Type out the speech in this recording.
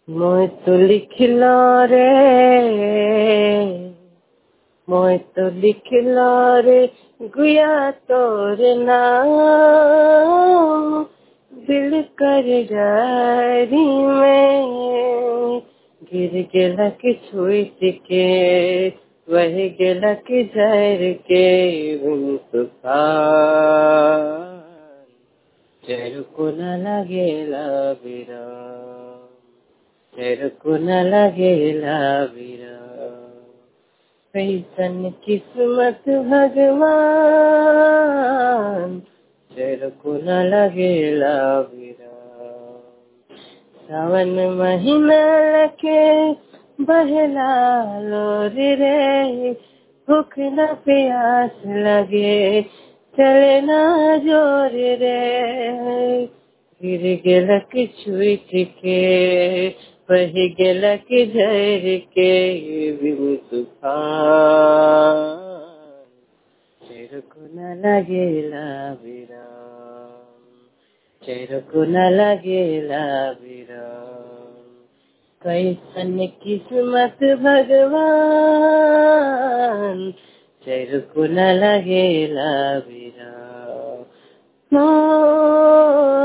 মই তো লিখিলো রে, মই তো লিখিলো রে गुया तोर नाम दिल कर डारी में गिर गेला कि छुट के वह गेला कि जर के बिन तूफान चेरुको न लगेला विराम चेरुको न लगेला विराम कैसन किस्मत भगवान चेरुको न लगेला विराम सावन महीना लगे बहला लोरी रे भूख न प्यास लगे चले ना जोर रे गिर गेला कि छुट के बह गेला कि झर के बिन तूफान चेरुको न लगेला विराम चेरुको न लगेला विराम कैसन किस्मत भगवान चेरुको न लगेला विराम।